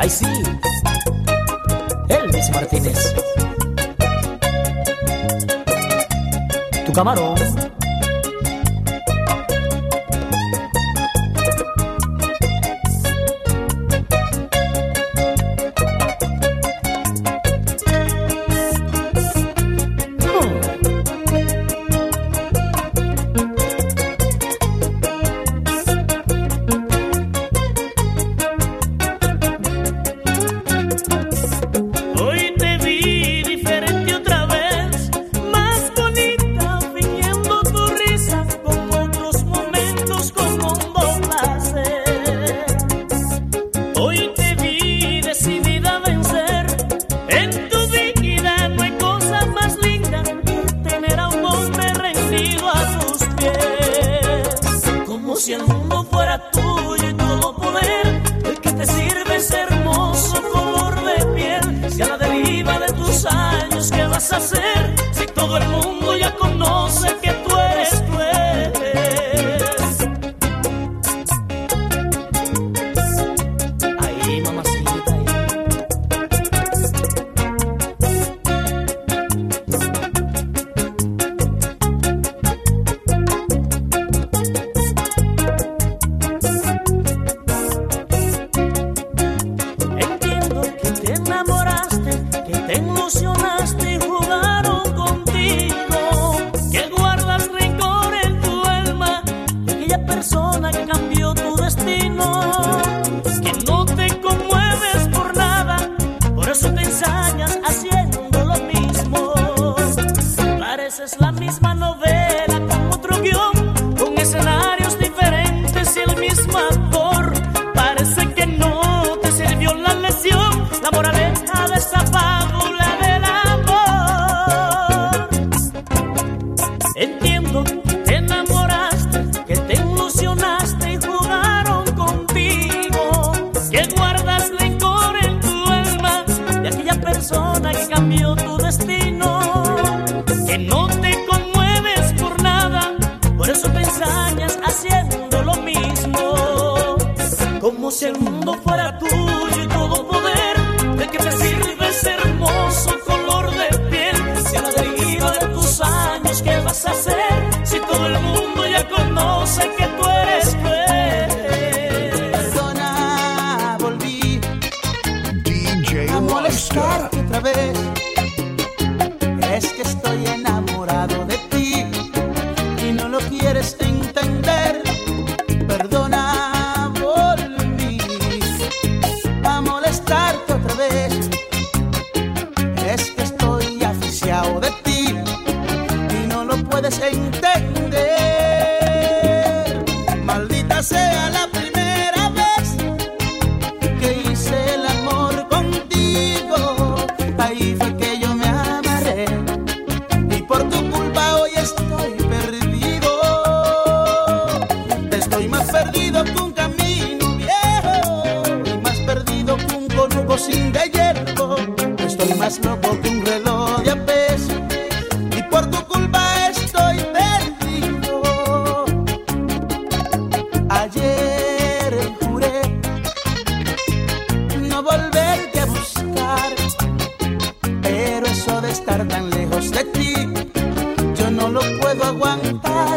Ay sí, Elvis Martínez. Tu camarón. Si el mundo fuera tuyo y todo poder, el que te sirve es hermoso color de piel. Si a la deriva de tus años, ¿qué vas a hacer? Si todo el mundo ya conoce que tú eres cruel. Ahí, mamacita, ahí. Y jugaron contigo, que guardas rencor en tu alma de aquella persona que cambió tu destino, que no te conmueves por nada, por eso te ensañas haciendo lo mismo. Pareces la misma novela con otro guión, con escenarios diferentes y el mismo actor. Parece que no te sirvió la lección, la moraleja de esta fábula. Entiendo que te enamoraste, que te ilusionaste y jugaron contigo, que guardas rencor en tu alma de aquella persona que cambió tu destino, que no te conmueves por nada, por eso te ensañas haciendo lo mismo. Como si el mundo fuera tuyo y todo poder, de que te sirve ese hermoso color de piel. Si a la deriva de tus años, ¿qué vas a hacer? Si todo el mundo ya conoce que tú eres cruel. Perdona, volví DJ a molestarte otra vez. Es que estoy enamorado de ti y no lo quieres entender. Perdona, volví a molestarte otra vez. Es que estoy asfixiado de ti y no lo puedes entender. Maldita sea la primera vez que hice el amor contigo. Ahí fue que yo me amarré y por tu culpa hoy estoy perdido. Estoy más perdido que un camino viejo y más perdido que un conuco sin de hierro. Estoy más loco que un reloj de a peso y por tu culpa estoy perdido. Ayer juré no volverte a buscar, pero eso de estar tan lejos de ti yo no lo puedo aguantar.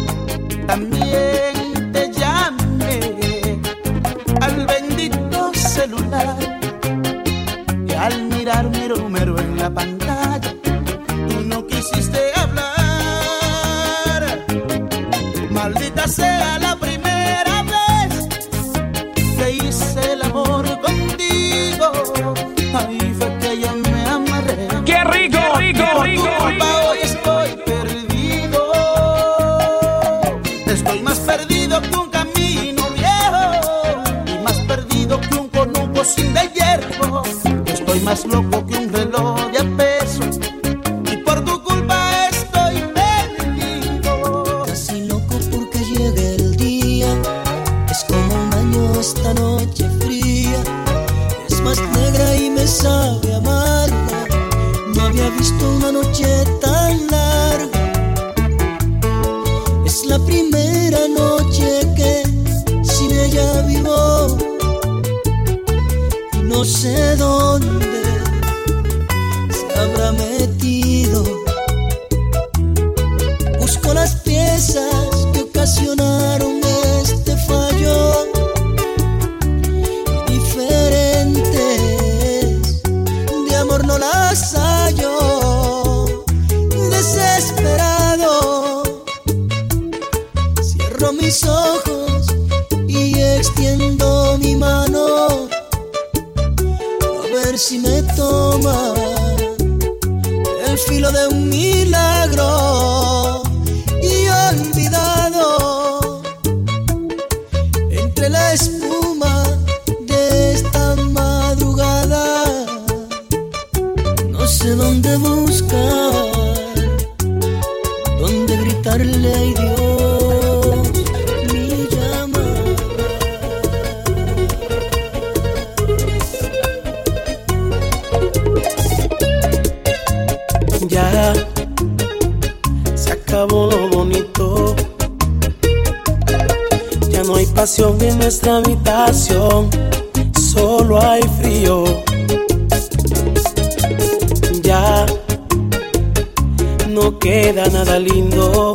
También te llamé al bendito celular y al mirar mi número en la pantalla tú no quisiste hablar. Maldita sea la primera vez que hice el amor contigo. Ahí fue que yo me amarré. ¡Qué rico, rico, rico! Hoy estoy perdido. Estoy más perdido que un camino viejo y más perdido que un conuco sin de hierro. Estoy más loco que un reloj de a peso y por tu culpa estoy perdido. Casi loco porque llega el día, es como un año esta noche fría, es más negra y me sabe amarga. No había visto una noche tan larga. Es la primera noche que sin ella vivo y no no sé dónde se habrá metido. Busco las piezas que ocasionaron este fallo. Diferentes de amor no las hallo. Desesperado cierro mis ojos y extiendo mi mano a ver si me toma el filo de un milagro. Y olvidado entre la espuma de esta madrugada, no sé dónde buscar, dónde gritarle a Dios mi llamada. Ya se acabó lo bonito, ya no hay pasión en nuestra habitación, solo hay frío. Ya no queda nada lindo,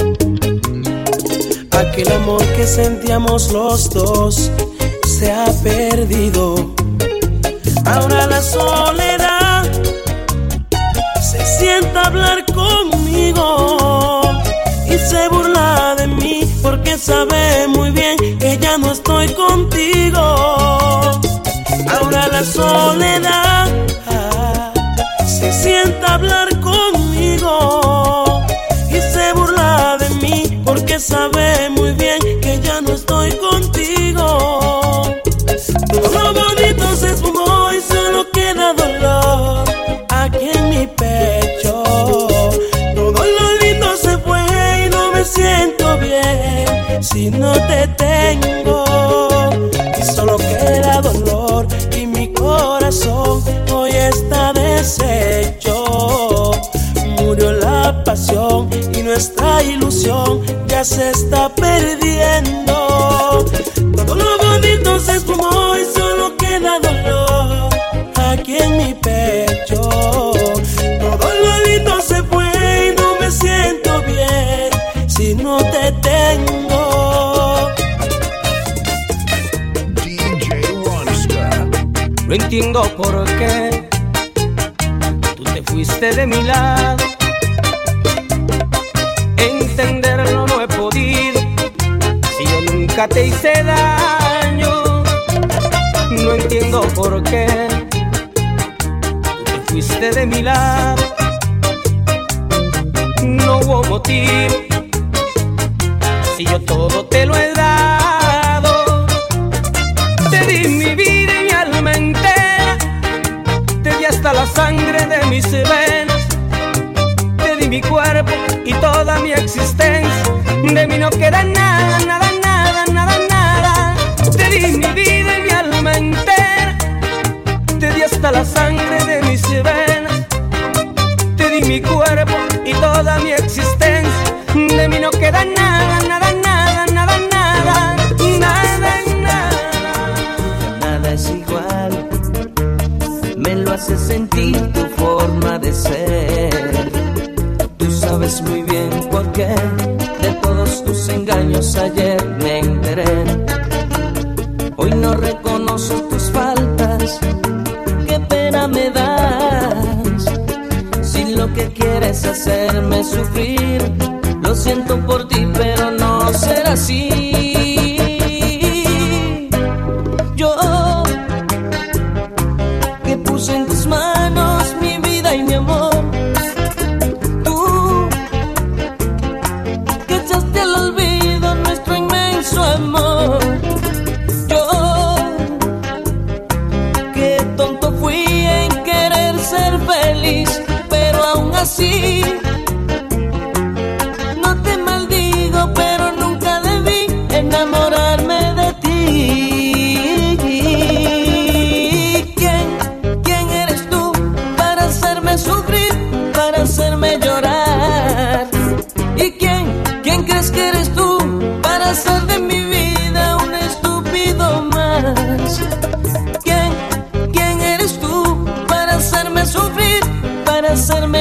aquel amor que sentíamos los dos se ha perdido. Ahora la soledad se sienta a hablar conmigo y se burla de mí porque sabe muy bien que ya no estoy contigo. Ahora la soledad se sienta a hablar conmigo y se burla de mí porque sabe muy bien que ya no estoy contigo. Todo lo bonito se esfumó y solo queda dolor aquí en mi pecho. Todo lo lindo se fue y no me siento bien si no te tengo. Y solo queda dolor y mi corazón hoy está deshecho. Murió la pasión y nuestra ilusión ya se está perdiendo. Todo lo bonito se esfumó y solo queda dolor aquí en mi pecho. Todo lo lindo se fue y no me siento bien si no te tengo. DJ Ronska. No entiendo por qué tú te fuiste de mi lado. Entenderlo no he podido, si yo nunca te hice daño. No entiendo por qué tú te fuiste de mi lado. No hubo motivo, si yo todo te lo he dado. Te di mi vida y mi alma entera, te di hasta la sangre de mis venas, te di mi cuerpo y toda mi existencia. De mí no queda nada, nada, nada, nada, nada. Te di mi vida y mi alma entera, te di hasta la sangre de mis venas, te di mi cuerpo y toda mi existencia. De mí no queda nada, nada, nada, nada, nada, nada, nada. Nada es igual, me lo hace sentir tu forma de ser. Tú sabes muy bien por qué de todos tus engaños ayer me enteré. Hoy no reconozco tus faltas, qué pena me das. Si lo que quieres es hacerme sufrir, lo siento por ti, pero no será así. Yo, que puse en tus manos mi vida y mi amor, tú, que echaste al olvido nuestro inmenso amor. Yo, qué tonto fui en querer ser feliz, pero aún así no te maldigo, pero nunca debí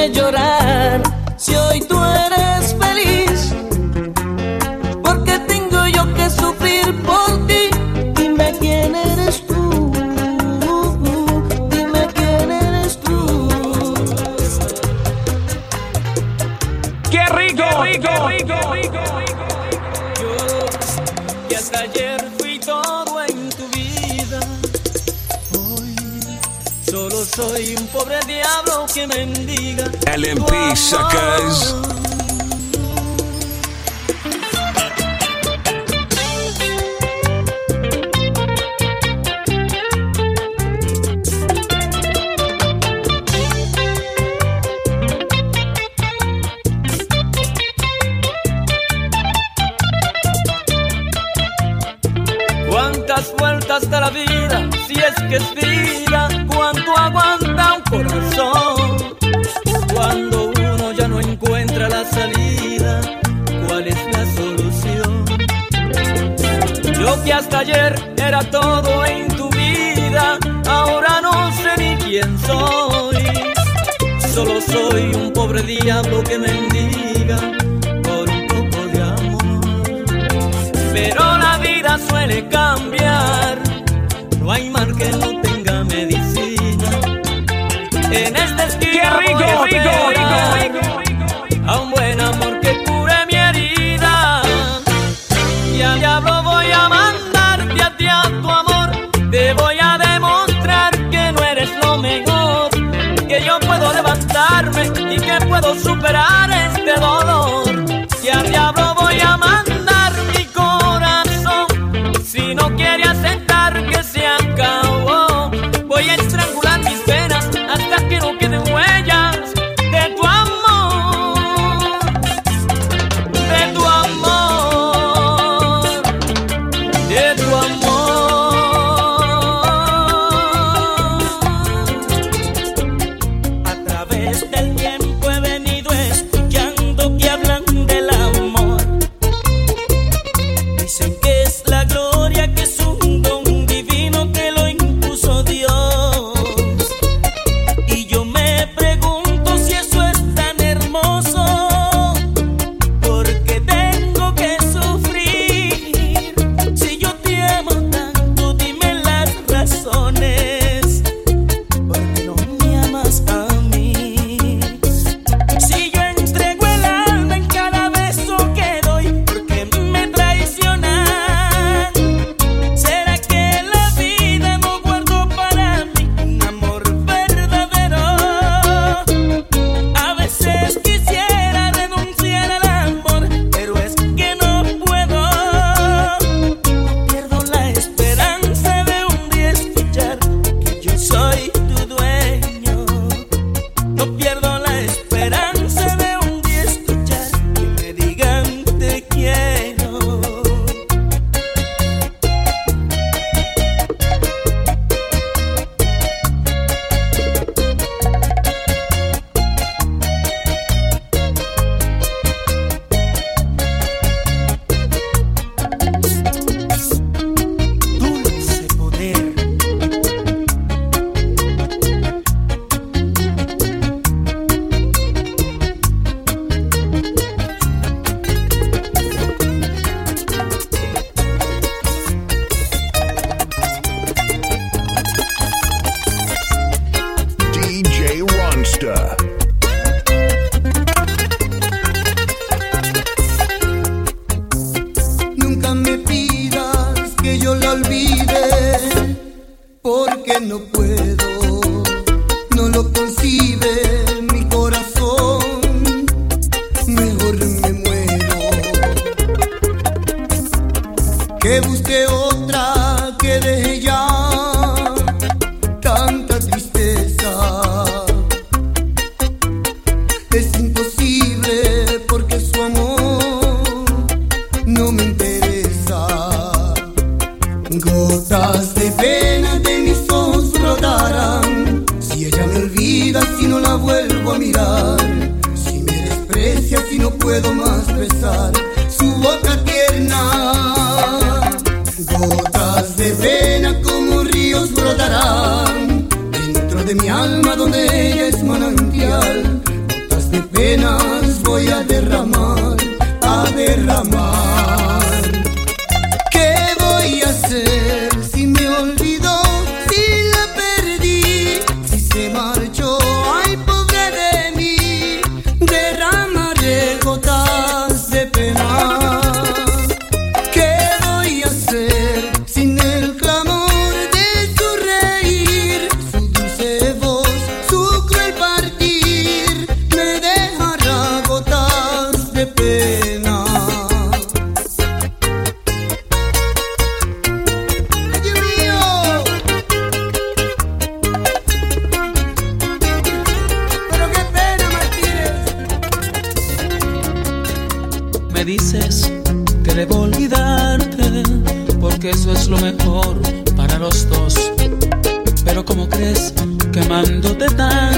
qué llorar si hoy tú eres feliz? ¿Por qué tengo yo que sufrir por ti? Dime quién eres tú, dime quién eres tú. ¡Qué rico, rico, rico, rico! Yo, que hasta ayer fui todo en tu vida, hoy solo soy un pobre diablo que mendiga LMP suckers. Cuántas vueltas da la vida, si es que es vida, cuánto aguanta un corazón. Cuando uno ya no encuentra la salida, ¿cuál es la solución? Yo que hasta ayer era todo en tu vida, ahora no sé ni quién soy. Solo soy un pobre diablo que mendiga por un poco de amor. Pero la vida suele cambiar, no hay mal que no tenga medicina. En esta esquina ¡Qué rico, voy a rico, esperar rico, rico, rico! a un buen amor que cure mi herida. Y al diablo voy a mandarte a ti a tu amor. Te voy a demostrar que no eres lo mejor, que yo puedo levantarme y que puedo superar este dolor. Y al diablo voy a mandar mi corazón. Si no quiere aceptar que se acabó, voy a estrangular mis penas hasta que no queden huellas de tu amor, de tu amor, de tu amor. A través del tiempo he venido escuchando que hablan del amor. Dicen que es la gloria, que es un don divino que lo impuso Dios. Y yo me pregunto si eso es tan hermoso, ¿por qué tengo que sufrir? Si yo te amo tanto, dime las razones, ¿por qué no me amas a mí? Si yo entrego el alma en cada beso que doy, ¿por qué me traicionan? ¿Será que la vida no guardó para mí un amor verdadero? A veces quisiera renunciar al amor, pero es que no puedo. No pierdo la esperanza de un día escuchar que yo soy tu dueño. No pierdo la esperanza de un día escuchar que me digan te quiero. Dulce poder. DJ Ronsta. Nunca me pidas que yo la olvide, porque no puedo, no lo concibe mi corazón, mejor me muero. Que busque otra, que deje ya tanta tristeza. Es imposible porque su amor no me interesa. Gotas de pena de mis ojos brotarán si ella me olvida, si no la vuelvo a mirar, si me desprecia, si no puedo más besar su boca tierna. Gotas de pena como ríos brotarán dentro de mi alma donde ella es manantial, porque eso es lo mejor para los dos. Pero ¿cómo crees que amándote tanto